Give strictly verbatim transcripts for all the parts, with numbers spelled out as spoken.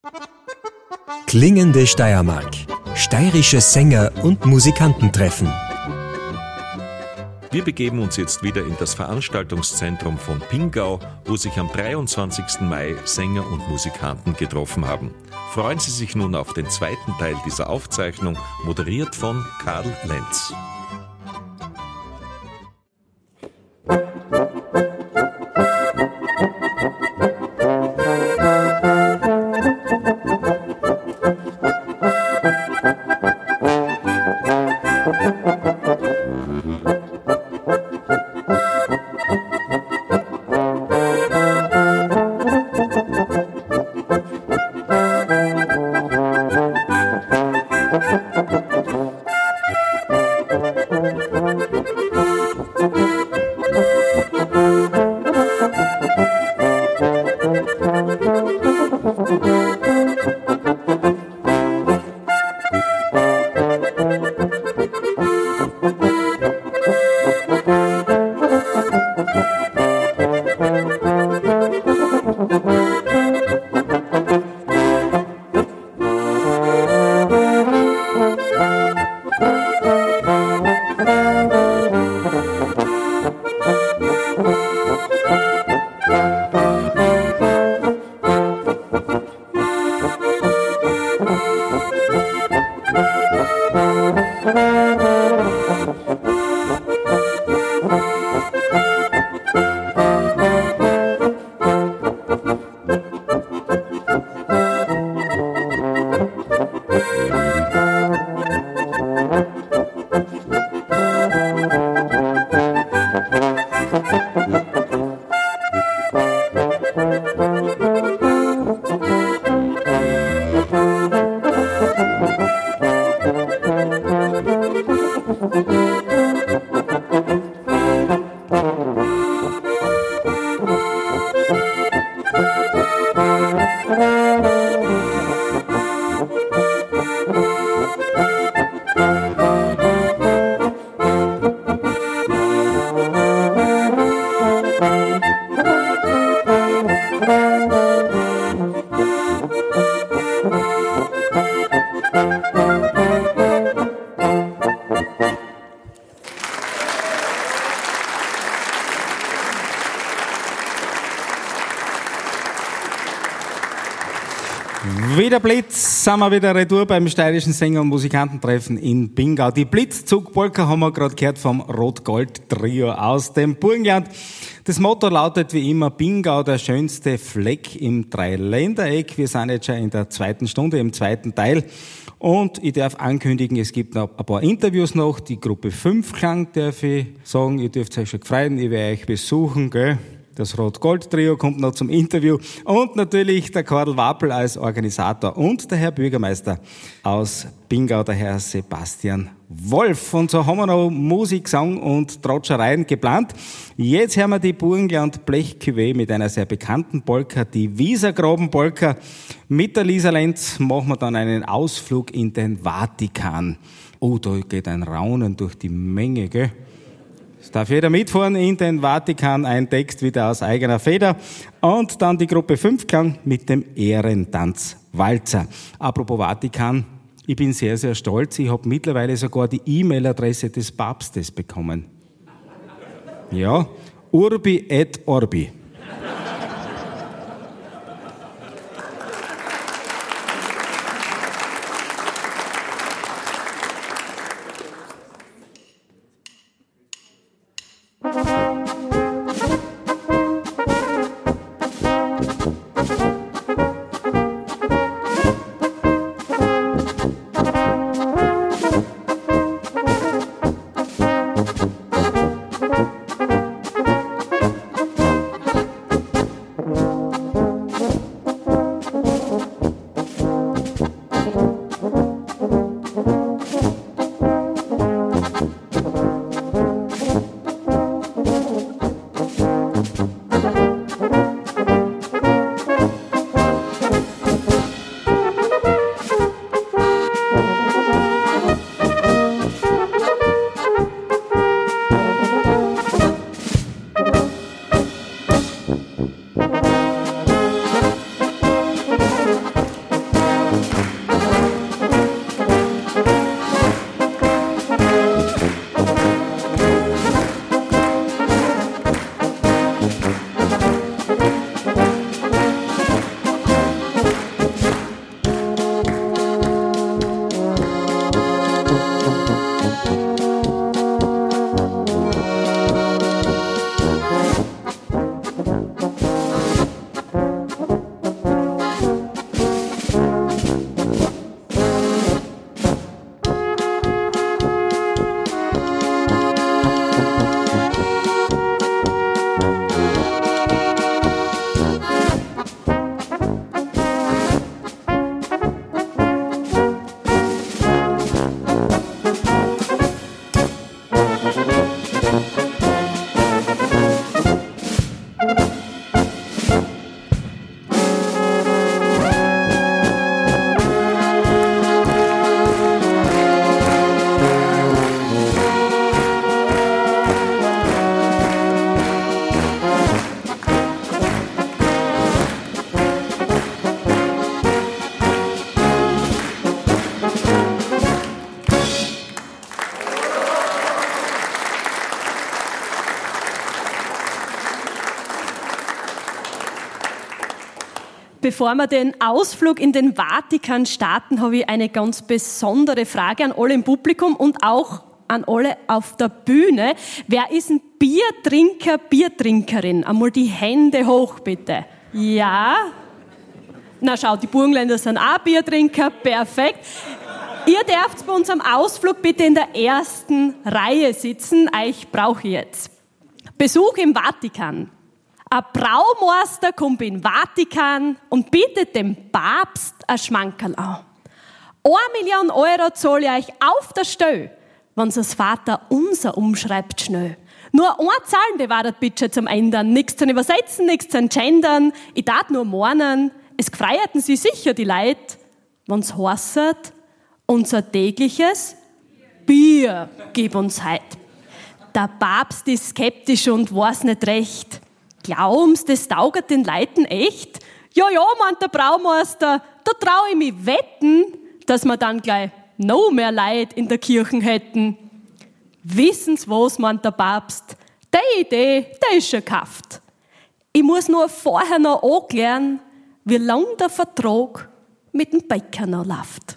Klingende Steiermark. Steirische Sänger und Musikanten treffen. Wir begeben uns jetzt wieder in das Veranstaltungszentrum von Pingau, wo sich am dreiundzwanzigsten Mai Sänger und Musikanten getroffen haben. Freuen Sie sich nun auf den zweiten Teil dieser Aufzeichnung, moderiert von Karl Lenz. Wieder Blitz, sind wir wieder retour beim steirischen Sänger- und Musikantentreffen in Pingau. Die Blitzzug-Polka haben wir gerade gehört vom Rot-Gold-Trio aus dem Burgenland. Das Motto lautet wie immer: Pingau, der schönste Fleck im Dreiländereck. Wir sind jetzt schon in der zweiten Stunde, im zweiten Teil. Und ich darf ankündigen, es gibt noch ein paar Interviews noch. Die Gruppe fünf Klang darf ich sagen. Ihr dürft euch schon freuen, ich werde euch besuchen, gell? Das Rot-Gold-Trio kommt noch zum Interview und natürlich der Karl Wappel als Organisator und der Herr Bürgermeister aus Pingau, der Herr Sebastian Wolf. Und so haben wir noch Musik, Gesang und Trotschereien geplant. Jetzt hören wir die Burgenland Blech-Cuvée mit einer sehr bekannten Polka, die Wiesergraben-Polka. Mit der Lisa Lenz machen wir dann einen Ausflug in den Vatikan. Oh, da geht ein Raunen durch die Menge, gell? Es darf jeder mitfahren in den Vatikan, ein Text wieder aus eigener Feder. Und dann die Gruppe fünf Klang mit dem Ehrentanz Walzer. Apropos Vatikan, ich bin sehr, sehr stolz. Ich habe mittlerweile sogar die E-Mail-Adresse des Papstes bekommen. Ja, urbi et orbi. bevor wir den Ausflug in den Vatikan starten, habe ich eine ganz besondere Frage an alle im Publikum und auch an alle auf der Bühne. Wer ist ein Biertrinker, Biertrinkerin? Einmal die Hände hoch, bitte. Ja? Na schau, die Burgenländer sind auch Biertrinker, perfekt. Ihr dürft bei unserem Ausflug bitte in der ersten Reihe sitzen. Euch brauche ich jetzt. Besuch im Vatikan. Ein Braumeister kommt in den Vatikan und bietet dem Papst ein Schmankerl an. Eine Million Euro zahle ich euch auf der Stelle, wenn das Vater unser umschreibt schnell. Nur eine Zahl bewahrtet bitte zum Ändern. Nichts zu übersetzen, nichts zu gendern. Ich darf nur mornen, es gefreierten sie sicher die Leute, wenn's heißt, unser tägliches Bier gib uns heut. Der Papst ist skeptisch und weiß nicht recht. Glauben's, das taugt den Leuten echt? Ja, ja, meint der Braumeister, da trau ich mich wetten, dass wir dann gleich noch mehr Leute in der Kirche hätten. Wissen's was, meint der Papst, die Idee, die ist schon gekauft. Ich muss nur vorher noch anklären, wie lang der Vertrag mit dem Bäcker noch läuft.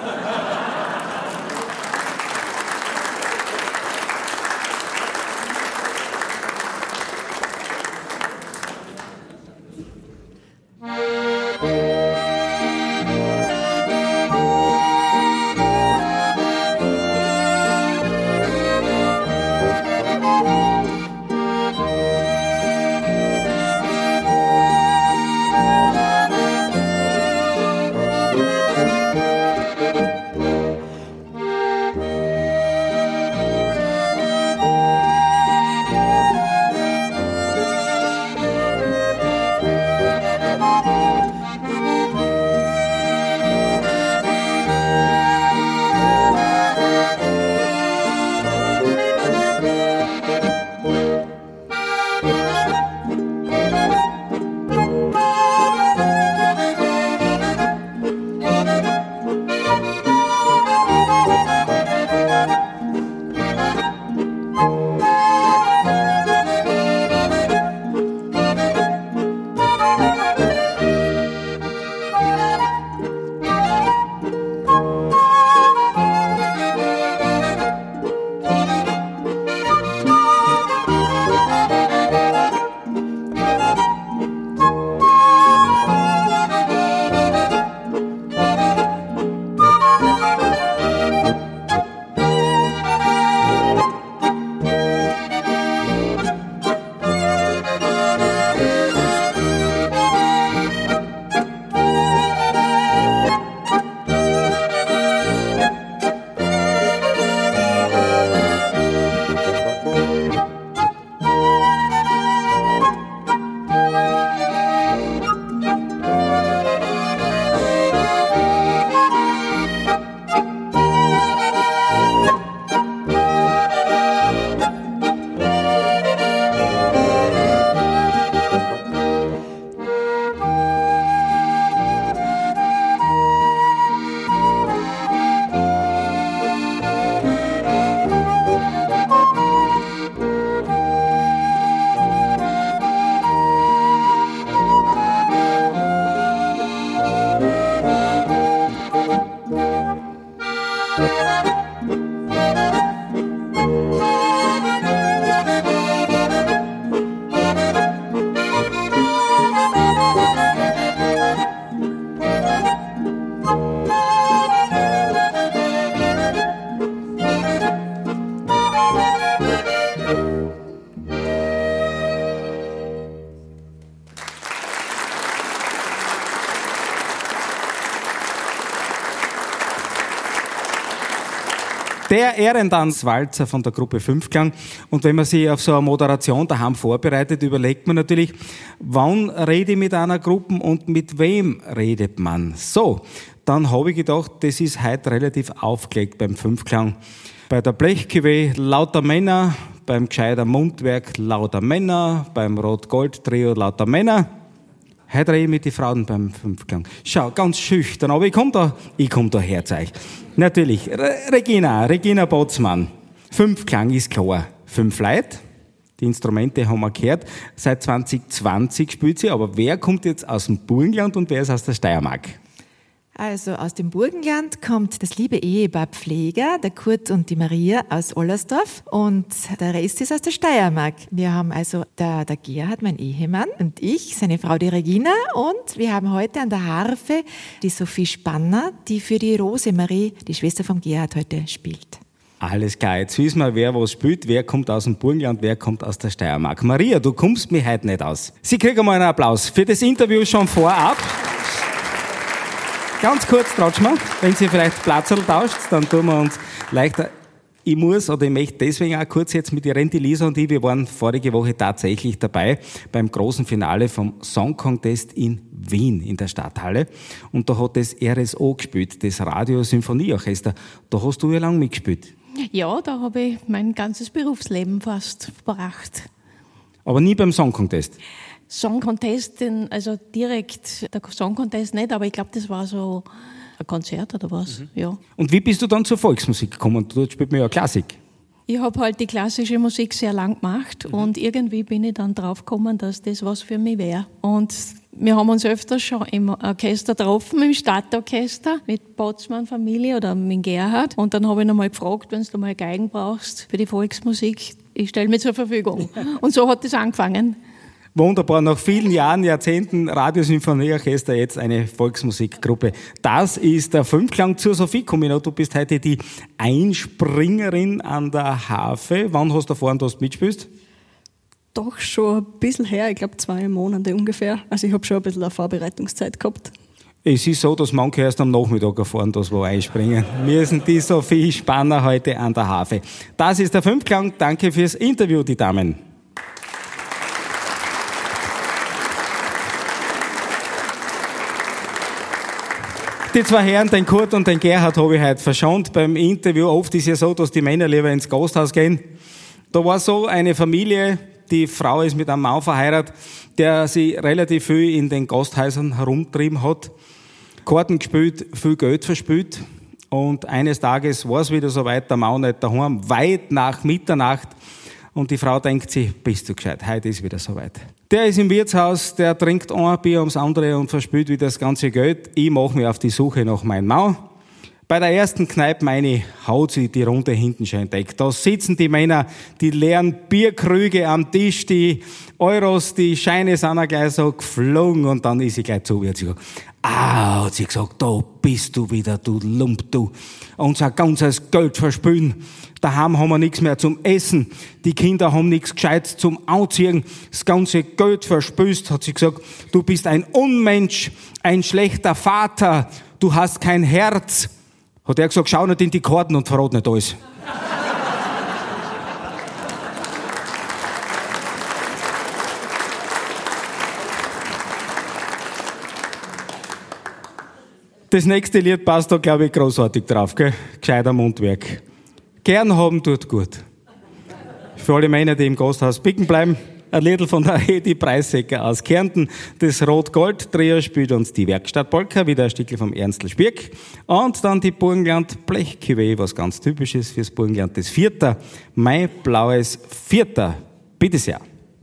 Der Ehrentanzwalzer von der Gruppe Fünfklang. Und wenn man sich auf so eine Moderation daheim vorbereitet, überlegt man natürlich, wann rede ich mit einer Gruppe und mit wem redet man? So, dann habe ich gedacht, das ist heute relativ aufgelegt beim Fünfklang. Bei der Blechküwe lauter Männer, beim Gescheiter Mundwerk lauter Männer, beim Rot-Gold-Trio lauter Männer. Heute rede ich mit den Frauen beim Fünfklang. Schau, ganz schüchtern, aber ich komme da, ich komm da her zu euch. Natürlich, Re- Regina, Regina Botzmann. Fünfklang ist klar. Fünf Leute, die Instrumente haben wir gehört. Seit zwanzig zwanzig spielt sie, aber wer kommt jetzt aus dem Burgenland und wer ist aus der Steiermark? Also aus dem Burgenland kommt das liebe Ehepaar Pfleger, der Kurt und die Maria aus Ollersdorf, und der Rest ist aus der Steiermark. Wir haben also der, der Gerhard, mein Ehemann, und ich, seine Frau die Regina, und wir haben heute an der Harfe die Sophie Spanner, die für die Rosemarie, die Schwester vom Gerhard, heute spielt. Alles klar, jetzt wissen wir, wer was spielt, wer kommt aus dem Burgenland, wer kommt aus der Steiermark. Maria, du kommst mir heute nicht aus. Sie kriegen mal einen Applaus für das Interview schon vorab. Ganz kurz, Tratschmann, wenn Sie vielleicht Platzerl tauscht, dann tun wir uns leichter. Ich muss, oder ich möchte deswegen auch kurz jetzt mit Irene, die Lisa und ich, wir waren vorige Woche tatsächlich dabei beim großen Finale vom Song Contest in Wien, in der Stadthalle. Und da hat das R S O gespielt, das Radio-Symphonieorchester. Da hast du ja lange mitgespielt. Ja, da habe ich mein ganzes Berufsleben fast verbracht. Aber nie beim Song Contest? Song Contest, also direkt der Song Contest nicht, aber ich glaube, das war so ein Konzert oder was. Mhm. Ja. Und wie bist du dann zur Volksmusik gekommen? Dort spielt man ja Klassik. Ich habe halt die klassische Musik sehr lang gemacht mhm. und irgendwie bin ich dann drauf gekommen, dass das was für mich wäre. Und wir haben uns öfters schon im Orchester getroffen, im Stadtorchester mit Botzmann-Familie oder mit Gerhard. Und dann habe ich noch mal gefragt, wenn du mal Geigen brauchst für die Volksmusik, ich stelle mich zur Verfügung. Und so hat das angefangen. Wunderbar, nach vielen Jahren, Jahrzehnten Radiosymphonieorchester, jetzt eine Volksmusikgruppe. Das ist der Fünfklang zur Sophie Kumino. Du bist heute die Einspringerin an der Harfe. Wann hast du erfahren, dass du mitspielst? Doch schon ein bisschen her, ich glaube zwei Monate ungefähr. Also ich habe schon ein bisschen eine Vorbereitungszeit gehabt. Es ist so, dass manche erst am Nachmittag erfahren, dass wir einspringen. Wir sind die Sophie Spanner heute an der Harfe. Das ist der Fünfklang. Danke fürs Interview, die Damen. Die zwei Herren, den Kurt und den Gerhard, habe ich heute verschont beim Interview. Oft ist ja so, dass die Männer lieber ins Gasthaus gehen. Da war so eine Familie, die Frau ist mit einem Mann verheiratet, der sie relativ viel in den Gasthäusern herumtrieben hat, Karten gespielt, viel Geld verspielt. Und eines Tages war es wieder so weit, der Mann nicht daheim, weit nach Mitternacht. Und die Frau denkt sich, bist du gescheit, heute ist wieder so weit. Der ist im Wirtshaus, der trinkt ein Bier ums andere und verspült wieder das ganze Geld. Ich mache mich auf die Suche nach meinem Mann. Bei der ersten Kneipe meine haut sie die Runde hinten schon entdeckt. Da sitzen die Männer, die leeren Bierkrüge am Tisch, die Euros, die Scheine sind auch gleich so geflogen und dann ist sie gleich zu ihr. Sie sagt, ah, hat sie gesagt, da bist du wieder, du Lump, du. Unser ganzes Geld verspülen. Daheim haben wir nichts mehr zum Essen. Die Kinder haben nichts Gescheites zum Anziehen. Das ganze Geld verspülst, hat sie gesagt. Du bist ein Unmensch, ein schlechter Vater. Du hast kein Herz. Hat er gesagt, schau nicht in die Karten und verrat nicht alles. Das nächste Lied passt da, glaube ich, großartig drauf, gell? Gescheiter Mundwerk. Gern haben tut gut. Für alle Männer, die im Gasthaus picken bleiben, ein Liedl von der Edi Preissecker aus Kärnten. Das Rot-Gold-Trio spielt uns die Werkstatt-Polka, wieder ein Stückchen vom Ernstl Spierk. Und dann die Burgenland-Blechcuvée, was ganz typisches fürs Burgenland. Das Vierter, mein blaues Vierter. Bitte sehr.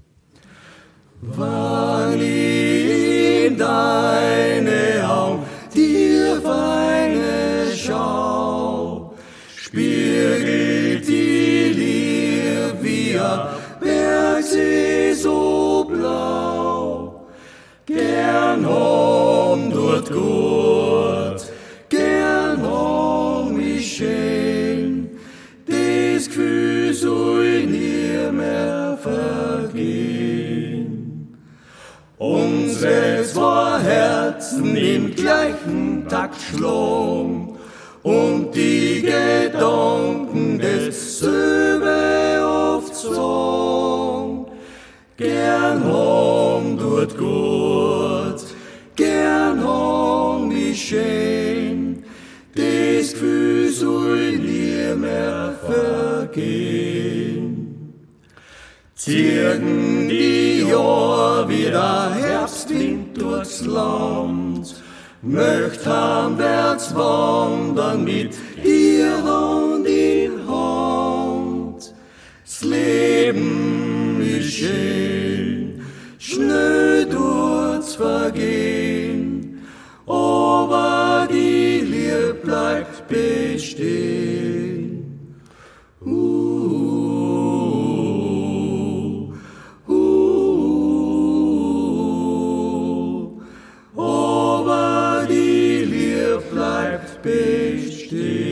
Wann in deine Augen dir feine Schau spiegelt die Liebe wie ein Bergsee so blau. Gern hom dort gut, gern hom mich schön, das Gefühl soll nie mehr vergehen. Unsere zwei Herzen im gleichen Takt schlagen und die Gedanken dasselbe oft sagen. Gern hom dort gut, gern hom mich schön, das Gefühl soll nie mehr vergehen. Ziehen die Jahr wieder Herbstwind durchs Land, möcht heimwärts wandern mit dir Hand in Hand. Das Leben geschehen, schnell tut's vergehen, aber die Liebe bleibt bestehen. Uh, uh, aber die Liebe bleibt bestehen.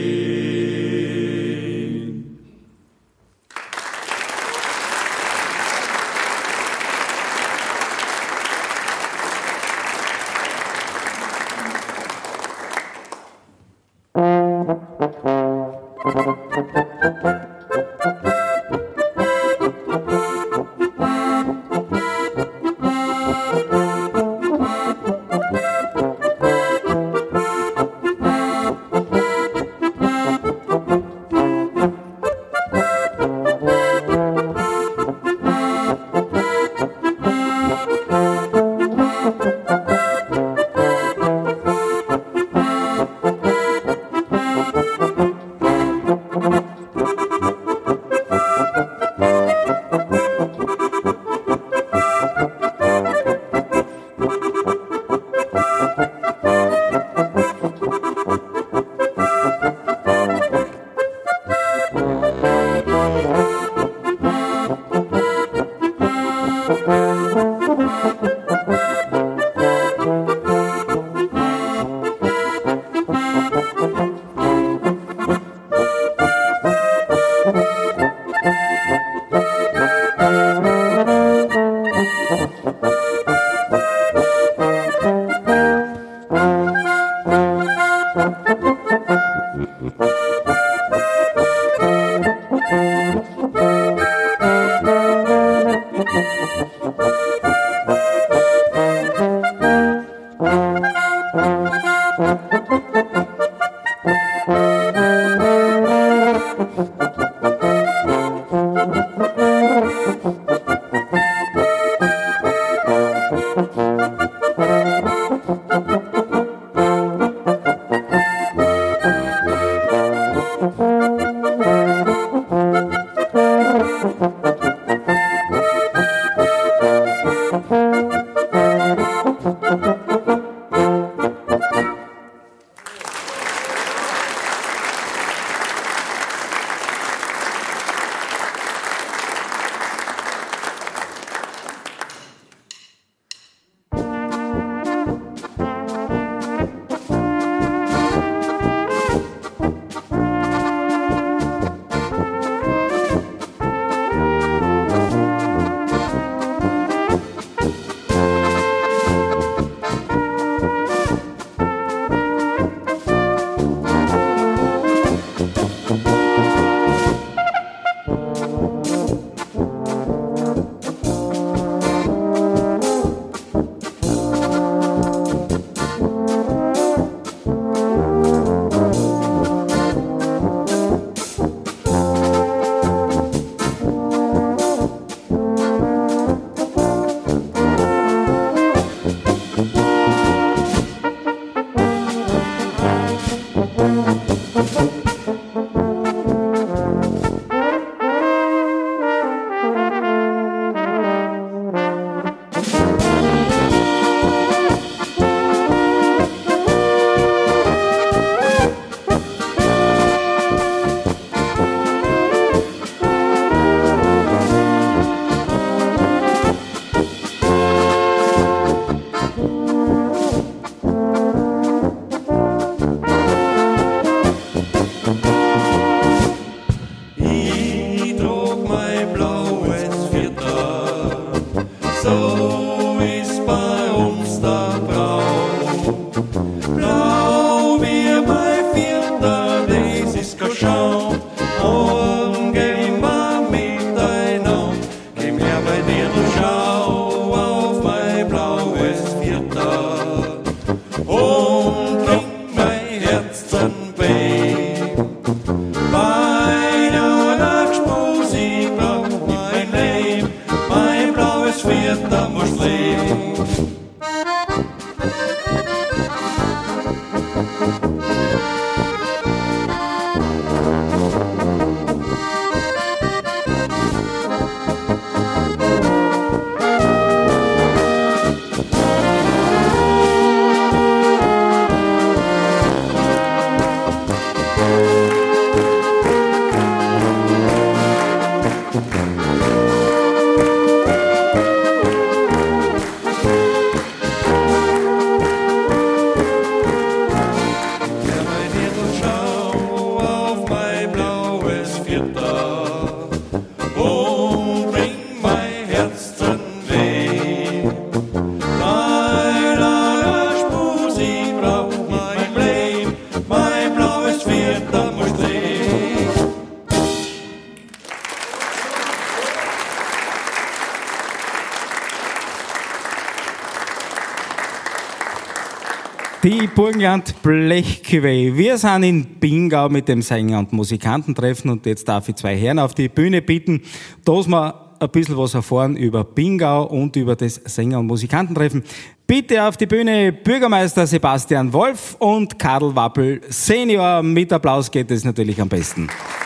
Die Burgenland Blechküwe. Wir sind in Pingau mit dem Sänger- und Musikantentreffen und jetzt darf ich zwei Herren auf die Bühne bitten, dass wir ein bisschen was erfahren über Pingau und über das Sänger- und Musikantentreffen. Bitte auf die Bühne Bürgermeister Sebastian Wolf und Karl Wappel Senior. Mit Applaus geht es natürlich am besten.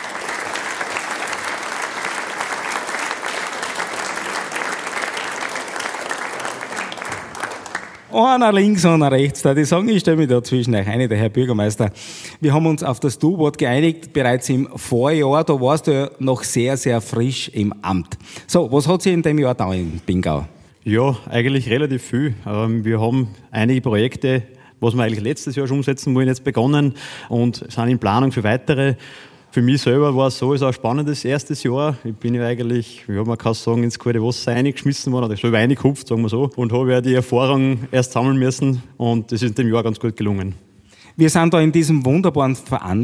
Einer links, einer rechts. Da die sagen, ich stelle mich da zwischen euch ein, der Herr Bürgermeister. Wir haben uns auf das Du-Wort geeinigt, bereits im Vorjahr. Da warst du ja noch sehr, sehr frisch im Amt. So, was hat sich in dem Jahr da in Pingau? Ja, eigentlich relativ viel. Wir haben einige Projekte, was wir eigentlich letztes Jahr schon umsetzen wollen, jetzt begonnen und sind in Planung für weitere. Für mich selber war es so, es war ein spannendes erstes Jahr. Ich bin ja eigentlich, ja, man kann sagen, ins kalte Wasser reingeschmissen worden, oder so reingekupft, sagen wir so, und habe ja die Erfahrung erst sammeln müssen und das ist in dem Jahr ganz gut gelungen. Wir sind da in diesem wunderbaren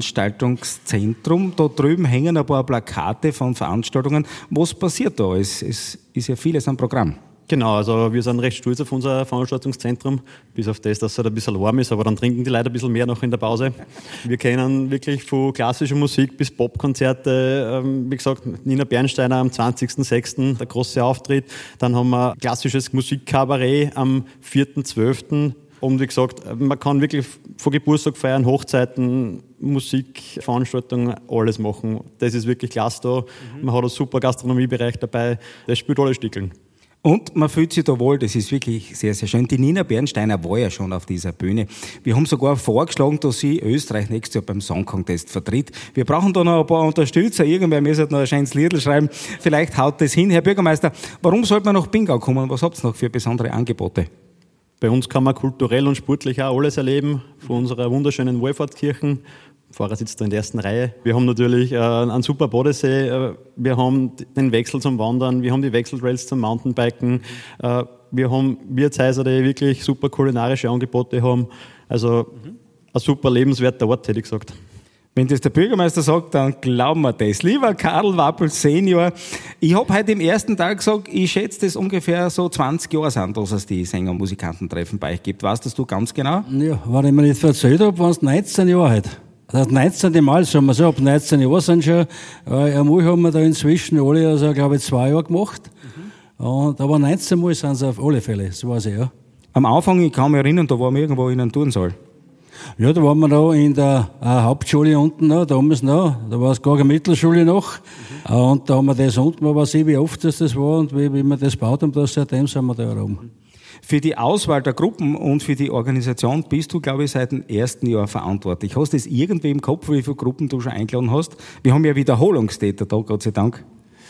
Veranstaltungszentrum. Da drüben hängen ein paar Plakate von Veranstaltungen. Was passiert da? Es, es ist ja vieles am Programm. Genau, also wir sind recht stolz auf unser Veranstaltungszentrum, bis auf das, dass es halt ein bisschen warm ist, aber dann trinken die Leute ein bisschen mehr noch in der Pause. Wir kennen wirklich von klassischer Musik bis Popkonzerte, wie gesagt, Nina Bernsteiner am zwanzigsten sechsten der große Auftritt. Dann haben wir klassisches Musikkabarett am vierten zwölften Und wie gesagt, man kann wirklich von Geburtstag feiern, Hochzeiten, Musikveranstaltungen, alles machen. Das ist wirklich klasse da. Mhm. Man hat einen super Gastronomiebereich dabei, das spielt alle Stickeln. Und man fühlt sich da wohl, das ist wirklich sehr, sehr schön. Die Nina Bernsteiner war ja schon auf dieser Bühne. Wir haben sogar vorgeschlagen, dass sie Österreich nächstes Jahr beim Song Contest vertritt. Wir brauchen da noch ein paar Unterstützer. Irgendwer müsste noch ein schönes Liedl schreiben. Vielleicht haut das hin. Herr Bürgermeister, warum sollte man nach Pingau kommen? Was habt ihr noch für besondere Angebote? Bei uns kann man kulturell und sportlich auch alles erleben. Von unserer wunderschönen Wallfahrtskirchen. Fahrer sitzt da in der ersten Reihe. Wir haben natürlich äh, einen super Badesee, äh, wir haben den Wechsel zum Wandern, wir haben die Wechseltrails zum Mountainbiken, äh, wir haben Wirtshäuser, die wirklich super kulinarische Angebote haben. Also mhm. ein super lebenswerter Ort, hätte ich gesagt. Wenn das der Bürgermeister sagt, dann glauben wir das. Lieber Karl Wappel Senior, ich habe heute im ersten Tag gesagt, ich schätze, dass ungefähr so zwanzig Jahre sind, dass es die Sänger- und Musikantentreffen bei euch gibt. Weißt das du ganz genau? Ja, wenn ich mir nicht erzählt habe, waren es neunzehn Jahre heute. Das neunzehnte Mal, sagen wir so, ab neunzehn Jahren sind schon, äh, einmal haben wir da inzwischen alle, also glaube ich, zwei Jahre gemacht. Mhm. Und, aber neunzehn Mal sind es auf alle Fälle, das weiß ich, ja. Am Anfang, ich kann mich erinnern, da waren wir irgendwo in einem Turnsaal. Ja, da waren wir da in der äh, Hauptschule unten noch, damals noch, da war es gar keine Mittelschule noch. Mhm. Äh, und da haben wir das unten, man weiß ich, wie oft das, das war und wie, wie wir das gebaut haben, das, seitdem sind wir da oben. Mhm. Für die Auswahl der Gruppen und für die Organisation bist du, glaube ich, seit dem ersten Jahr verantwortlich. Hast du das irgendwie im Kopf, wie viele Gruppen du schon eingeladen hast? Wir haben ja Wiederholungstäter da, Gott sei Dank.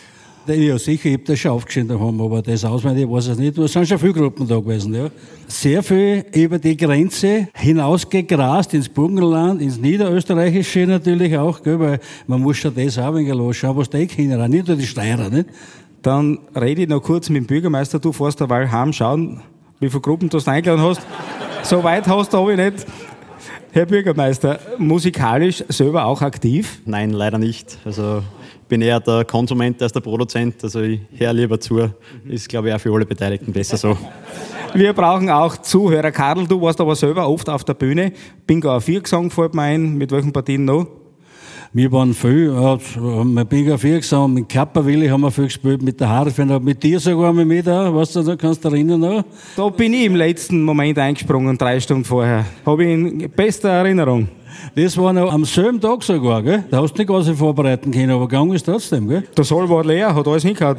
Ja, sicher, ich habe das schon aufgeschrieben daheim, aber das auswendig, ich weiß es nicht. Es sind schon viele Gruppen da gewesen, ja. Sehr viel über die Grenze hinausgegrast ins Burgenland, ins Niederösterreichische natürlich auch, gell, weil man muss schon das auch ein wenig losschauen, was die Kinder nicht nur die Steirer, nicht? Dann rede ich noch kurz mit dem Bürgermeister, du fährst derweil heim, schauen, wie viele Gruppen du eingeladen hast. So weit hast du aber nicht. Herr Bürgermeister, musikalisch selber auch aktiv? Nein, leider nicht. Also ich bin eher der Konsument als der Produzent, also ich höre lieber zu. Ist, glaube ich, auch für alle Beteiligten besser so. Wir brauchen auch Zuhörer. Karl, du warst aber selber oft auf der Bühne. Pingauer Viergesang fällt mir ein. Mit welchen Partien noch? Wir waren viel, äh, mit Pingauer Viergesang, mit Kapperwilli haben wir viel gespielt, mit der Harfe, mit dir sogar mal mit, auch. Weißt du, da kannst du erinnern noch? Da bin ich im letzten Moment eingesprungen, drei Stunden vorher. Habe ich in bester Erinnerung. Das war noch am selben Tag sogar, gell? Da hast du nicht quasi vorbereiten können, aber gegangen ist trotzdem, gell? Der Saal war leer, hat alles hingehauen.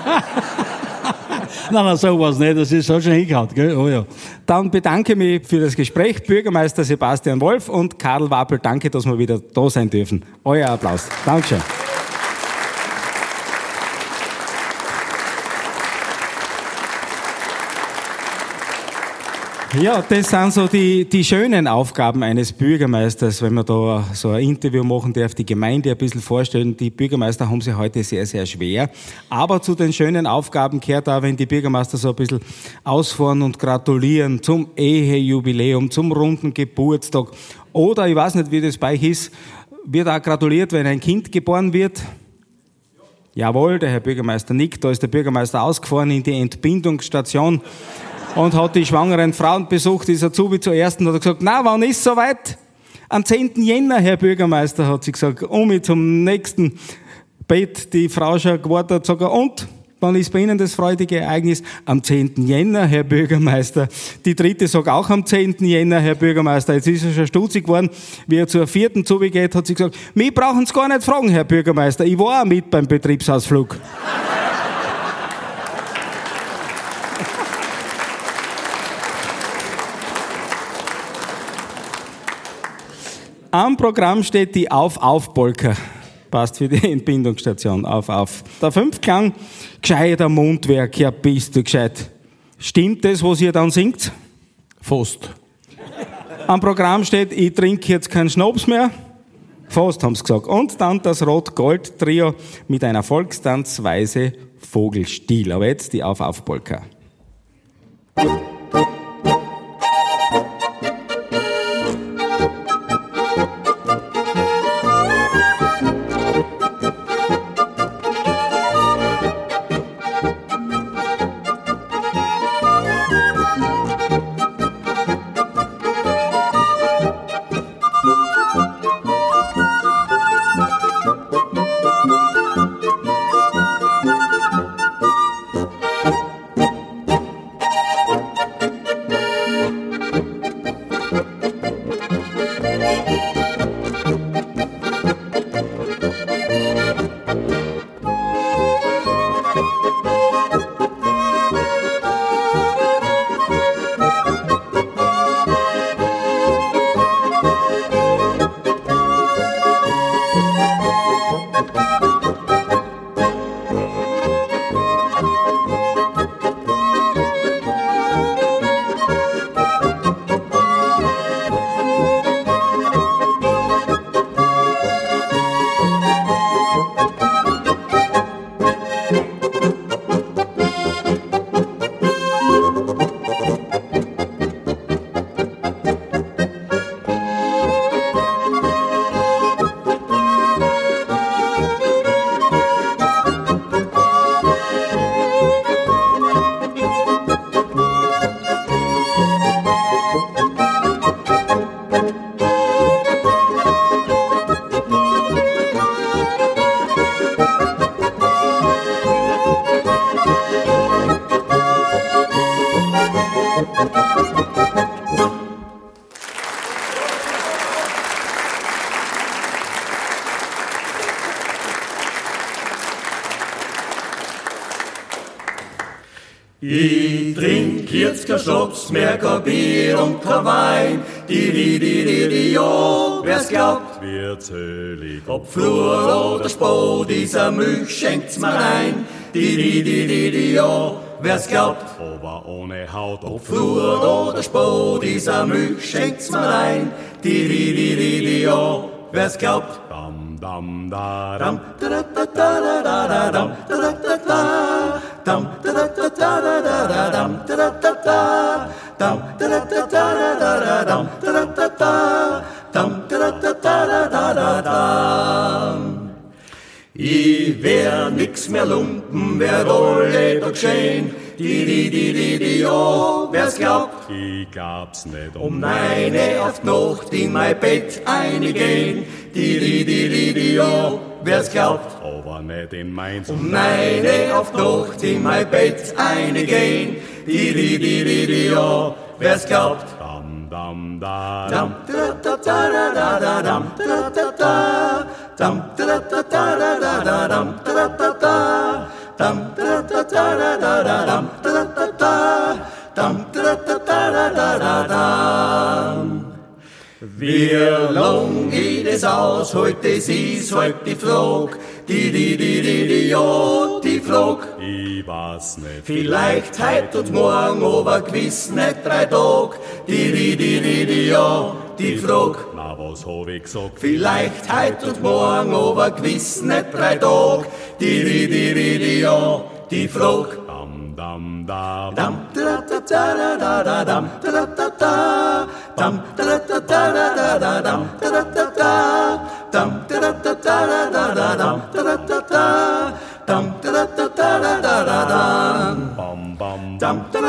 Nein, nein, so was nicht, das ist so schon hingehauen, gell? Oh ja. Dann bedanke ich mich für das Gespräch, Bürgermeister Sebastian Wolf und Karl Wappel. Danke, dass wir wieder da sein dürfen. Euer Applaus. Dankeschön. Ja, das sind so die, die schönen Aufgaben eines Bürgermeisters, wenn wir da so ein Interview machen darf, die Gemeinde ein bisschen vorstellen. Die Bürgermeister haben sie heute sehr, sehr schwer. Aber zu den schönen Aufgaben gehört auch, wenn die Bürgermeister so ein bisschen ausfahren und gratulieren zum Ehejubiläum, zum runden Geburtstag. Oder, ich weiß nicht, wie das bei euch ist, wird auch gratuliert, wenn ein Kind geboren wird. Jawohl, der Herr Bürgermeister nickt, da ist der Bürgermeister ausgefahren in die Entbindungsstation. und hat die schwangeren Frauen besucht, ist Azubi zur ersten, hat er gesagt, na, wann ist soweit? Am zehnten Jänner, Herr Bürgermeister, hat sie gesagt, um mich zum nächsten Bett, die Frau schon gewartet, sagt er, und? Wann ist bei Ihnen das freudige Ereignis? Am zehnten Jänner, Herr Bürgermeister. Die dritte sagt auch am zehnten Jänner, Herr Bürgermeister. Jetzt ist er schon stutzig geworden. Wie er zur vierten zugeht, hat sie gesagt, mich brauchen Sie gar nicht fragen, Herr Bürgermeister. Ich war auch mit beim Betriebsausflug. Am Programm steht die Auf-Auf-Polka. Passt für die Entbindungsstation. Auf, auf. Der Fünfklang, gescheiter Mundwerk, ja bist du gescheit. Stimmt das, was ihr dann singt? Fast. Am Programm steht, ich trinke jetzt keinen Schnaps mehr. Fast, haben sie gesagt. Und dann das Rot-Gold-Trio mit einer Volkstanzweise Vogelstil. Aber jetzt die Auf-Auf-Polka. Ich trink jetzt kein Schnaps mehr, kein Bier und kein Wein. Die, die, die, die, die, jo, wer's glaubt, wird selig. Ob Flur oder Spo, dieser Milch schenkt's mir rein. Die, die, die, die, die, jo, wer's glaubt, aber ohne Haut. Ob Flur oder Spo, dieser Milch schenkt's mir rein. Die, die, die, die, die, jo, wer's glaubt. Dam, dam, da, dam, da, da, da, da, da, da, dam, da, da, da, da. Dam da da da da da da dam da da da da dam da da da da da dam da da da da dam da da da da da da da. Ich wär nix mehr lumpen, werd alle Tag schön. Die, die, die, die, die, jo, wer's glaubt, ich glaub's nicht. Um neune auf die Nacht in mein Bett eingehen. Die, die, die, die, die, jo, wer's glaubt, aber nicht in meins. Um neune auf die Nacht in mein Bett eingehen. Die, die, die, die, die, jo, wer's glaubt. Dam, dam, da, dam, da, da, da, da, da, dam, da, da, da, dam, da, da, da, da, da, dam, da, da, da. Dam da da da da da dam da da da dam da da da da da da. Wie lang geht es aus, heute ist halt die Frage, die die die die die ja die Frage. Ich weiß nicht. Vielleicht heut und morgen, aber gewiss nicht drei Tag. Die die die die die ja die Frage. Na was hab ich gesagt? Vielleicht heut und morgen, aber gewiss nicht drei Tag. Die die die die die ja die Frage. Dam dam da dam da da da da da dam da da da dam da da da da dam da da da dam da da da da dam da da da dam da da da da da dam bam bam dam da da da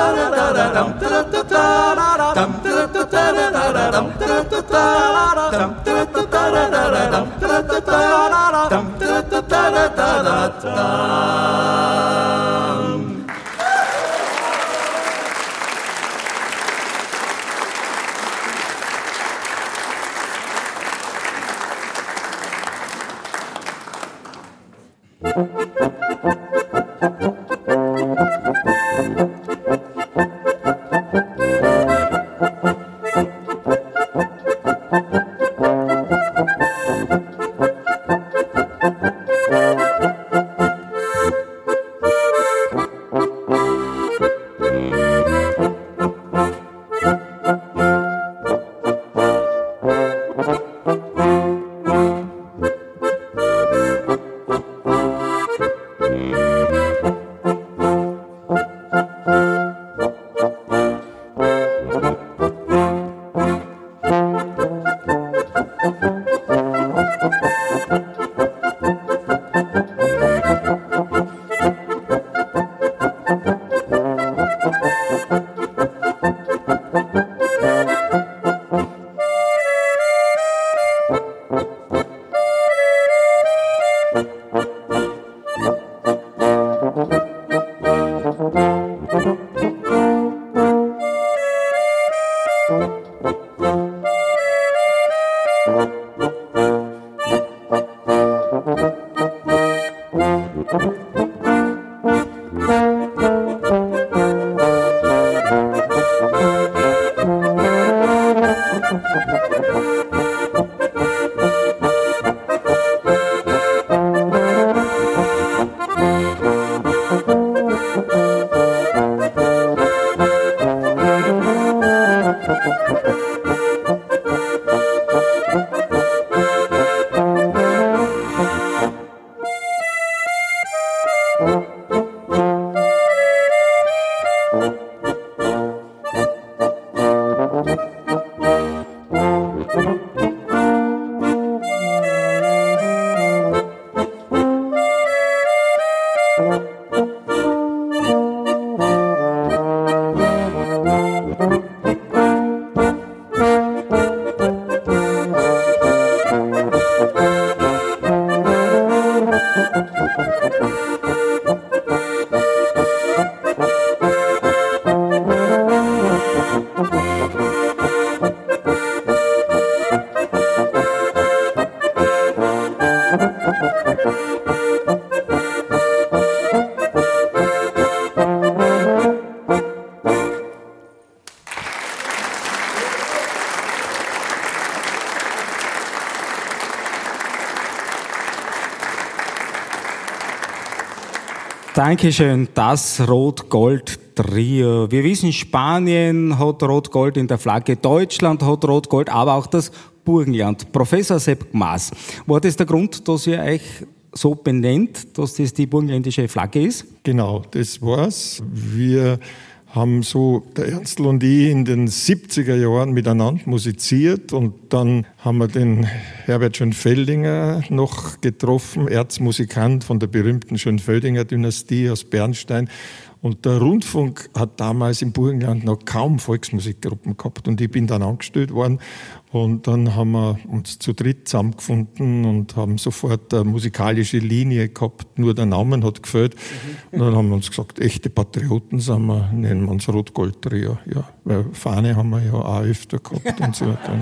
Dankeschön, das Rot-Gold-Trio. Wir wissen, Spanien hat Rot-Gold in der Flagge, Deutschland hat Rot-Gold, aber auch das Burgenland. Professor Sepp Gmaß, war das der Grund, dass ihr euch so benennt, dass das die burgenländische Flagge ist? Genau, das war's. Wir haben so, der Ernstl und ich, in den siebziger Jahren miteinander musiziert und dann haben wir den Herbert Schönfeldinger noch getroffen, Erzmusikant von der berühmten Schönfeldinger Dynastie aus Bernstein. Und der Rundfunk hat damals im Burgenland noch kaum Volksmusikgruppen gehabt. Und ich bin dann angestellt worden. Und dann haben wir uns zu dritt zusammengefunden und haben sofort eine musikalische Linie gehabt. Nur der Name hat gefällt. Mhm. Und dann haben wir uns gesagt, echte Patrioten sind wir, nennen wir uns Rot-Gold-Trio. Ja, weil Fahne haben wir ja auch öfter gehabt und so weiter.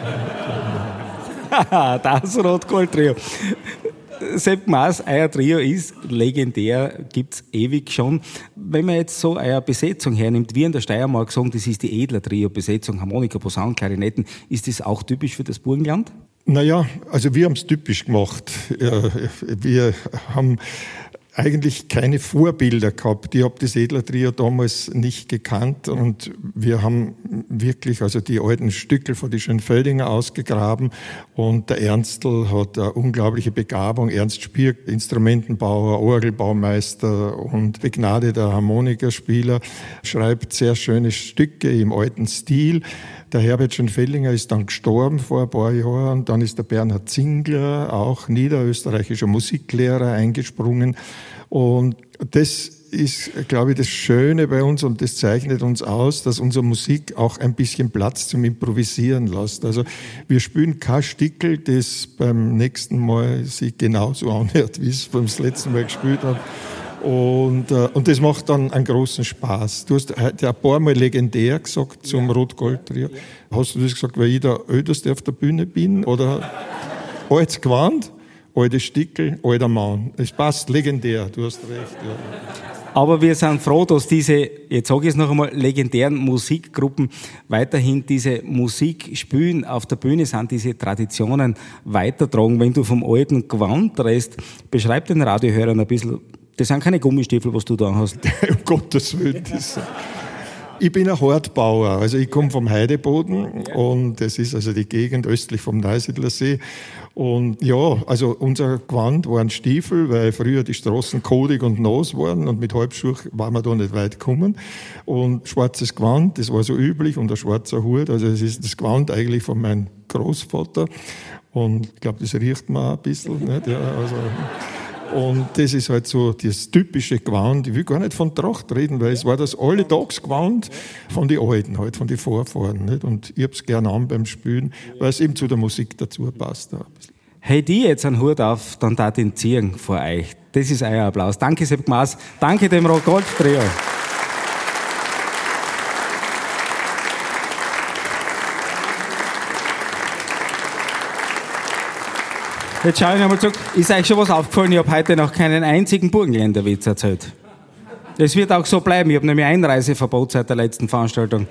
Das Rot-Gold-Trio. Sepp Gmaß, euer Trio ist legendär, gibt's ewig schon. Wenn man jetzt so eine Besetzung hernimmt, wir in der Steiermark sagen, das ist die edler Trio-Besetzung, Harmonika, Posaunen, Klarinetten, ist das auch typisch für das Burgenland? Naja, also wir haben es typisch gemacht. Wir haben eigentlich keine Vorbilder gehabt. Ich habe das Edler Trio damals nicht gekannt und wir haben wirklich also die alten Stückel von die Schönfeldinger ausgegraben und der Ernstl hat eine unglaubliche Begabung. Ernst Spierk, Instrumentenbauer, Orgelbaumeister und begnadeter Harmonikaspieler, schreibt sehr schöne Stücke im alten Stil. Der Herbert Schönfeldinger ist dann gestorben vor ein paar Jahren und dann ist der Bernhard Zingler, auch niederösterreichischer Musiklehrer, eingesprungen. Und das ist, glaube ich, das Schöne bei uns und das zeichnet uns aus, dass unsere Musik auch ein bisschen Platz zum Improvisieren lässt. Also wir spielen kein Stickel, das beim nächsten Mal sich genauso anhört, wie es beim letzten Mal gespielt hat. Und, äh, und das macht dann einen großen Spaß. Du hast heute ein paar Mal legendär gesagt zum ja. Rot-Gold-Trio. Hast du das gesagt, weil ich der Öderste auf der Bühne bin? Oder altes Gewand, alte Stickel, alter Mann. Es passt legendär, du hast recht. Ja. Aber wir sind froh, dass diese, jetzt sage ich es noch einmal, legendären Musikgruppen weiterhin diese Musik spielen, auf der Bühne sind, diese Traditionen weitertragen. Wenn du vom alten Gewand redest, beschreib den Radiohörern ein bisschen. Das sind keine Gummistiefel, was du da hast. Um Gottes Willen. Das ich bin ein Hortbauer, also ich komme vom Heideboden und das ist also die Gegend östlich vom Neusiedler See. Und ja, also unser Gewand waren Stiefel, weil früher die Straßen kodig und nass waren und mit Halbschuh waren wir da nicht weit gekommen. Und schwarzes Gewand, das war so üblich, und ein schwarzer Hut, also es ist das Gewand eigentlich von meinem Großvater. Und ich glaube, das riecht man auch ein bisschen. Nicht? Ja, also und das ist halt so das typische Gewand. Ich will gar nicht von Tracht reden, weil es war das Alltagsgewand von den Alten, halt, von den Vorfahren. Nicht? Und ich hab's gerne an beim Spielen, weil es eben zu der Musik dazu passt. Hey, die jetzt einen Hut auf, dann da den ziehen vor euch. Das ist euer Applaus. Danke, Sepp Gmaß. Danke dem Rot-Gold-Trio. Jetzt schaue ich einmal zurück. Ist euch schon was aufgefallen? Ich habe heute noch keinen einzigen Burgenländerwitz erzählt. Das wird auch so bleiben. Ich habe nämlich Einreiseverbot seit der letzten Veranstaltung.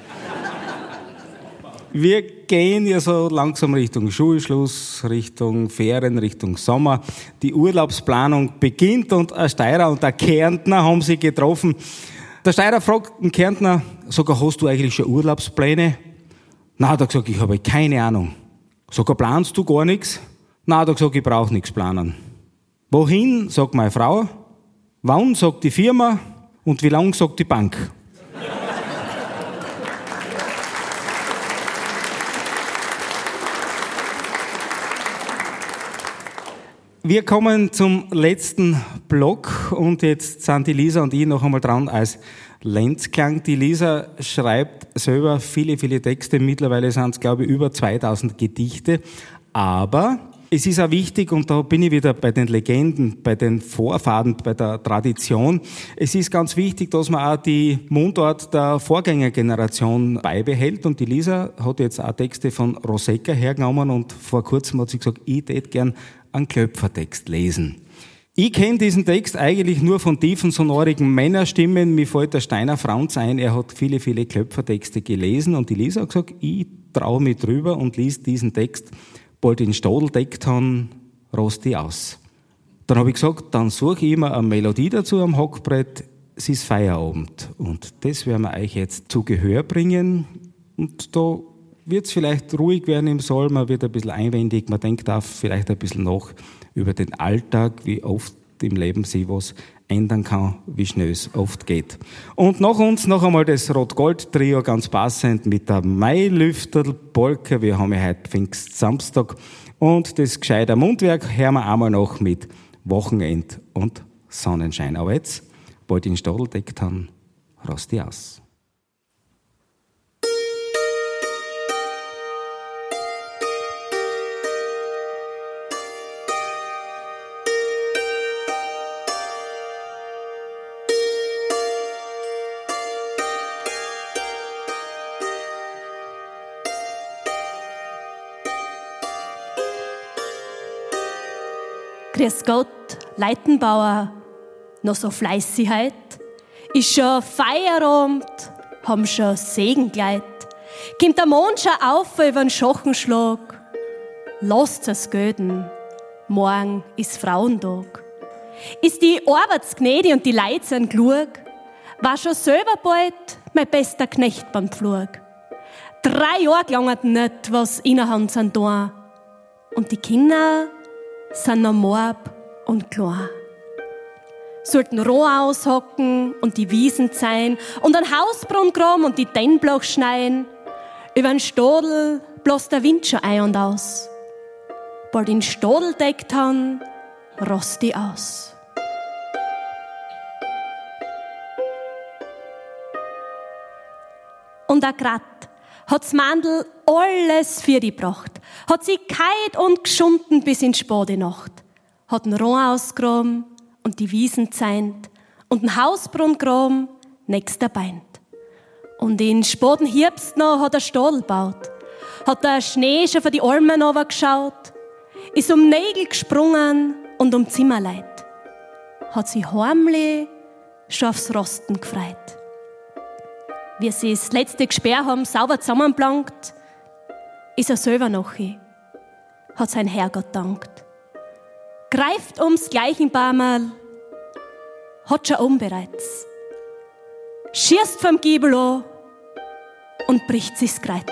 Wir gehen ja so langsam Richtung Schulschluss, Richtung Ferien, Richtung Sommer. Die Urlaubsplanung beginnt und ein Steirer und ein Kärntner haben sich getroffen. Der Steirer fragt den Kärntner, sogar hast du eigentlich schon Urlaubspläne? Na, hat er gesagt, ich habe keine Ahnung. Sogar planst du gar nichts? Na, hat er gesagt, ich brauche nichts planen. Wohin, sagt meine Frau. Wann, sagt die Firma. Und wie lang, sagt die Bank. Wir kommen zum letzten Block und jetzt sind die Lisa und ich noch einmal dran als Lenzklang. Die Lisa schreibt selber viele, viele Texte. Mittlerweile sind es, glaube ich, über zweitausend Gedichte. Aber es ist auch wichtig, und da bin ich wieder bei den Legenden, bei den Vorfahren, bei der Tradition. Es ist ganz wichtig, dass man auch die Mundart der Vorgängergeneration beibehält. Und die Lisa hat jetzt auch Texte von Roseka hergenommen und vor kurzem hat sie gesagt, ich tät gern einen Klöpfertext lesen. Ich kenne diesen Text eigentlich nur von tiefen, sonorigen Männerstimmen. Mir fällt der Steiner Franz ein, er hat viele, viele Klöpfertexte gelesen und die Lisa hat gesagt, ich traue mich drüber und lies diesen Text, bald den Stadel deckt haben, rost ich aus. Dann habe ich gesagt, dann suche ich immer eine Melodie dazu am Hockbrett, es ist Feierabend. Und das werden wir euch jetzt zu Gehör bringen. Und da wird es vielleicht ruhig werden im Saal, man wird ein bisschen einwendig, man denkt auch vielleicht ein bisschen nach über den Alltag, wie oft im Leben sich was ändern kann, wie schnell es oft geht. Und nach uns noch einmal das Rot-Gold-Trio, ganz passend mit der Mailüfterl-Polka. Wir haben ja heute Pfingstsamstag. Und das gescheite Mundwerk hören wir einmal noch mit Wochenend und Sonnenschein. Aber jetzt, bald den Stadel deckt haben, rast ich aus. Grüß Gott, Leitenbauer, noch so fleißig heut. Ist schon Feierabend, haben schon Segengleit. Kommt der Mond schon auf übern Schochenschlag. Lasst es göden, morgen ist Frauentag. Ist die Arbeitsgnädi und die Leute sind klug, war schon selber bald mein bester Knecht beim Pflug. Drei Jahre gelangert nicht, was innerhand sind da. Und die Kinder sind noch morb und klar. Sollten Roh aushocken und die Wiesen zeihen und ein Hausbrunn graben und die Dennblach schneien. Übern Stadel bloß der Wind schon ein und aus. Bald den Stadel deckt han, rost die aus. und auch grad hat's Mandel alles für die gebracht. Hat sie geheit und geschunden bis in spade Nacht. Hat n Rohr ausgraben und die Wiesen zeint und n Hausbrunn graben nächst der Beint. Und in spaden Herbst noch hat er Stadel gebaut. Hat der Schnee schon von die Almen runtergeschaut, ist um Nägel gesprungen und um Zimmerleit. Hat sie heimli schon aufs Rosten gefreut. Wie sie das letzte Gesperr haben sauber zusammenplankt, ist er selber noch hin, hat sein Herrgott dankt. Greift ums gleichen Barmal, hat schon um bereits. Schießt vom Giebel an und bricht sich's Kreuz.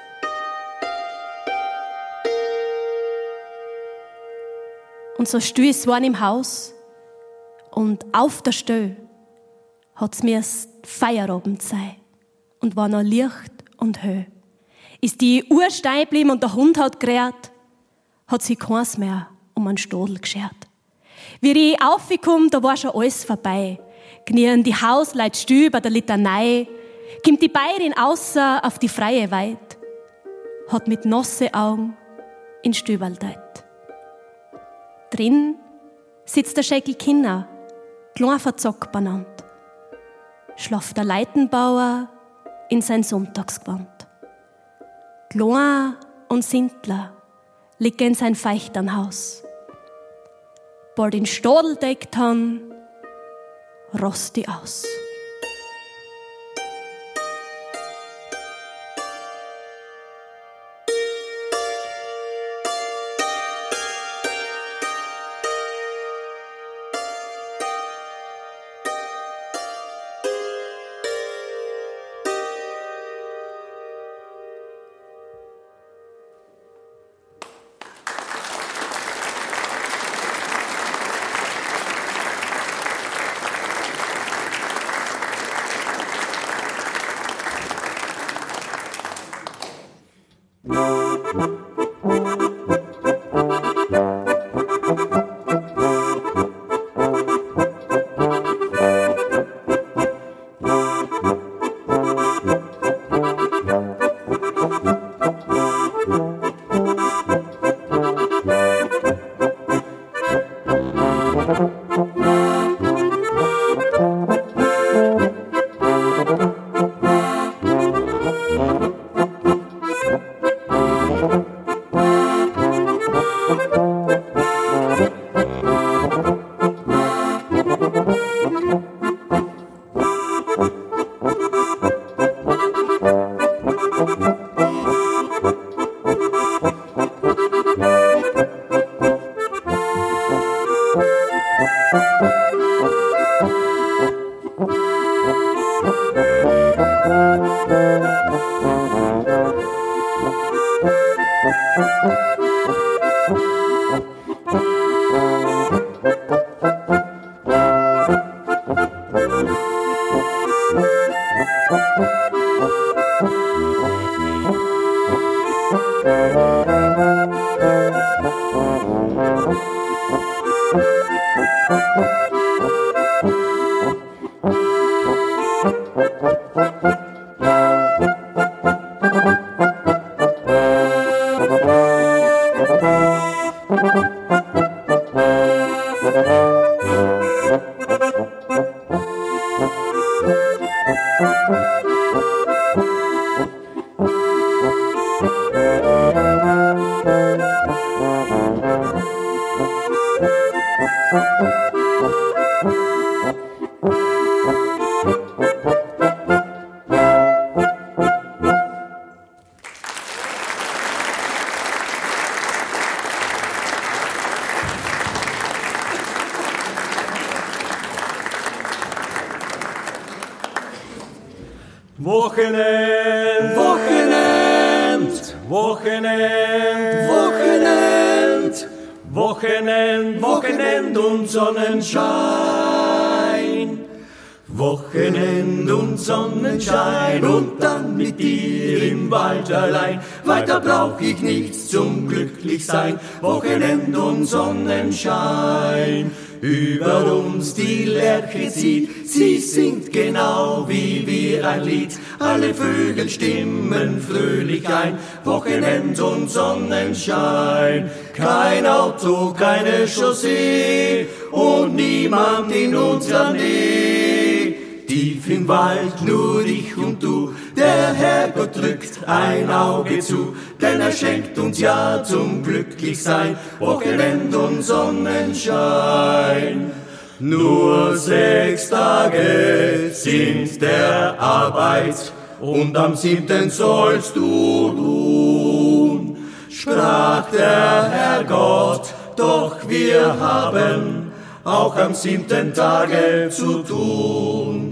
Und so still es waren im Haus und auf der Stö hat's mir Feierabend sei und war noch Licht und Höh. Ist die Uhr stein geblieben und der Hund hat gerät, hat sie keins mehr um einen Stadel geschert. Wie ich aufgekommen, da war schon alles vorbei. Knieren die Hausleit still bei der Litanei, kommt die Bäuerin außer auf die freie Weit, hat mit nasse Augen in Stüberl teit. Drin sitzt der Schäkel Kinder, klein verzockt benannt. Schlaft der Leitenbauer in sein Sonntagsgewand. Klein und Sintler liegt in sein Feichternhaus. Bald in Stadel deckt han, rost die aus. Wochenend, Wochenend, Wochenend, Wochenend, Wochenend, Wochenend und Sonnenschein. Wochenend und Sonnenschein und dann mit dir im Wald allein. Weiter brauch ich nichts zum Glücklichsein. Wochenend und Sonnenschein. Über uns die Lerche zieht, sie singt genau wie wir ein Lied. Alle Vögel stimmen fröhlich ein. Wochenend und Sonnenschein. Kein Auto, keine Chaussee und niemand in unserer Nähe. Tief im Wald nur ich und du, der Herrgott drückt ein Auge zu, denn er schenkt uns ja zum Glücklichsein Wochenend und Sonnenschein. Nur sechs Tage sind der Arbeit und am siebten sollst du tun, sprach der Herrgott, doch wir haben auch am siebten Tage zu tun.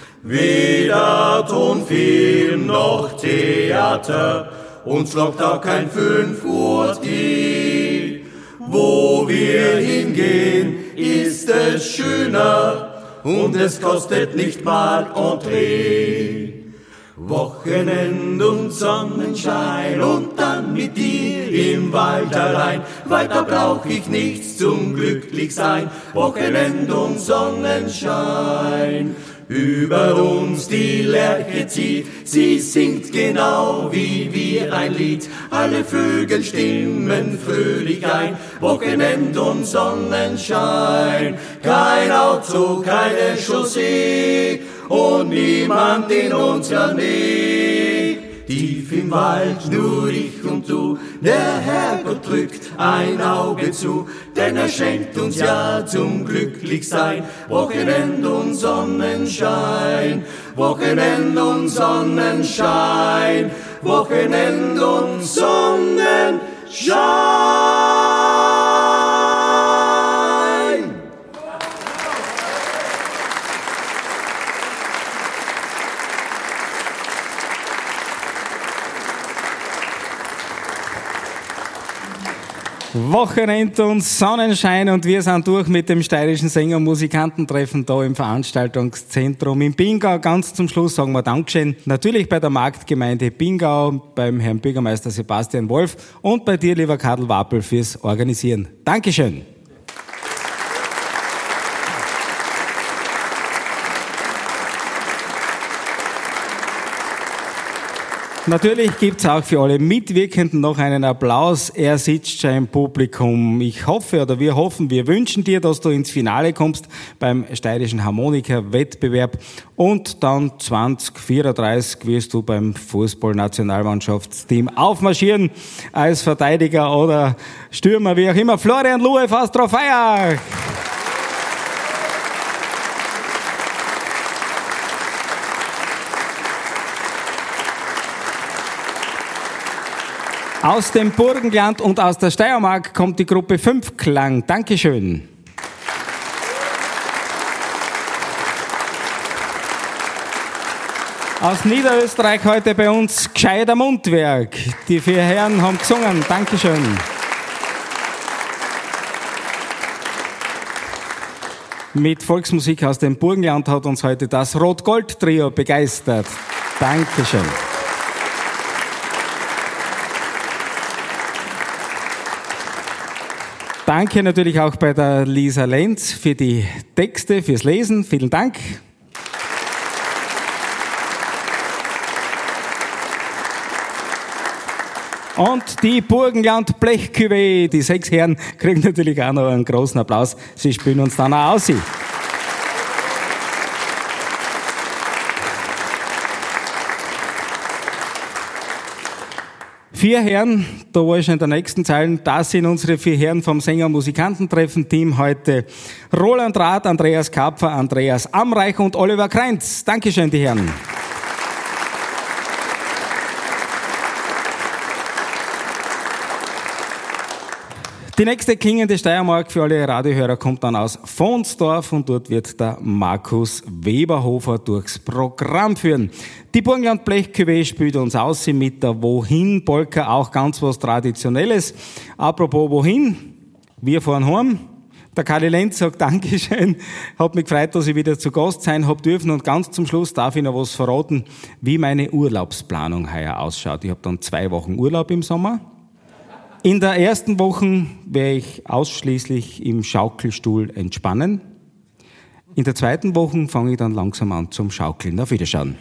Weder Tonfilm noch Theater, uns lockt auch kein fünf Uhr Tee. Wo wir hingehen, ist es schöner und es kostet nicht mal Entree. Wochenend und Sonnenschein und dann mit dir im Wald allein. Weiter brauch ich nichts zum Glücklichsein. Wochenend und Sonnenschein. Über uns die Lerche zieht, sie singt genau wie wir ein Lied. Alle Vögel stimmen fröhlich ein, Wochenend und Sonnenschein. Kein Auto, keine Chaussee und niemand in unserer Nähe. Tief im Wald nur ich und du, der Herrgott drückt ein Auge zu, denn er schenkt uns ja zum Glücklichsein Wochenend und Sonnenschein, Wochenend und Sonnenschein, Wochenend und Sonnenschein. Wochenend und Sonnenschein und wir sind durch mit dem steirischen Sänger- und Musikantentreffen da im Veranstaltungszentrum in Pingau. Ganz zum Schluss sagen wir Dankeschön. Natürlich bei der Marktgemeinde Pingau, beim Herrn Bürgermeister Sebastian Wolf und bei dir, lieber Karl Wappel, fürs Organisieren. Dankeschön. Natürlich gibt's auch für alle Mitwirkenden noch einen Applaus. Er sitzt schon im Publikum. Ich hoffe oder wir hoffen, wir wünschen dir, dass du ins Finale kommst beim steirischen Harmonika-Wettbewerb und dann zwanzig vierunddreißig wirst du beim Fußball-Nationalmannschaftsteam aufmarschieren als Verteidiger oder Stürmer, wie auch immer. Florian Luhe, Faustro Feier! Aus dem Burgenland und aus der Steiermark kommt die Gruppe fünf Klang. Dankeschön. Aus Niederösterreich heute bei uns Gscheider Mundwerk. Die vier Herren haben gesungen. Dankeschön. Mit Volksmusik aus dem Burgenland hat uns heute das Rot-Gold-Trio begeistert. Dankeschön. Danke natürlich auch bei der Lisa Lenz für die Texte, fürs Lesen. Vielen Dank. Und die Burgenland Blechcuvée, die sechs Herren, kriegen natürlich auch noch einen großen Applaus. Sie spielen uns dann auch aus. Vier Herren, da war ich schon in der nächsten Zeile, das sind unsere vier Herren vom Sänger- und Musikantentreffenteam heute. Roland Rath, Andreas Kapfer, Andreas Amreich und Oliver Kreinz. Dankeschön, die Herren. Die nächste klingende Steiermark für alle Radiohörer kommt dann aus Fonsdorf und dort wird der Markus Weberhofer durchs Programm führen. Die Burgenland Blechcuvée spielt uns aus mit der Wohin-Polka, auch ganz was Traditionelles. Apropos Wohin, wir fahren heim. Der Karli Lenz sagt Dankeschön, hat mich gefreut, dass ich wieder zu Gast sein hab dürfen und ganz zum Schluss darf ich noch was verraten, wie meine Urlaubsplanung heuer ausschaut. Ich habe dann zwei Wochen Urlaub im Sommer. In der ersten Woche werde ich ausschließlich im Schaukelstuhl entspannen. In der zweiten Woche fange ich dann langsam an zum Schaukeln. Auf Wiederschauen.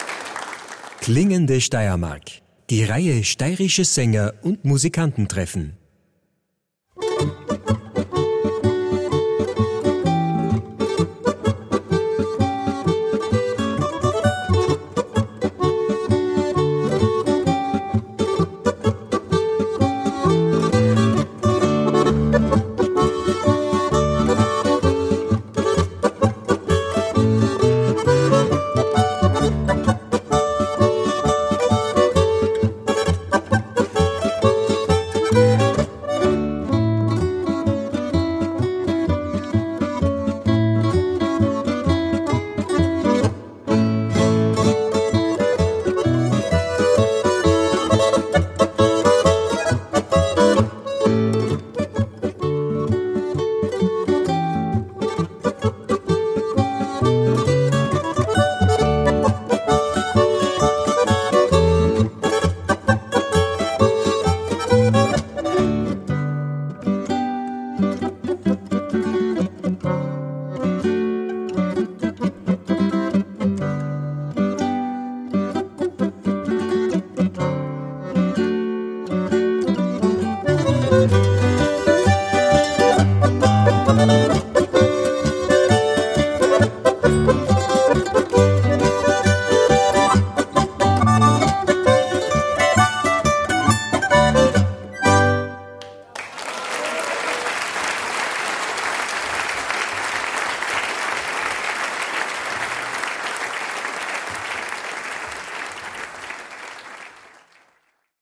Klingende Steiermark. Die Reihe steirische Sänger und Musikanten treffen.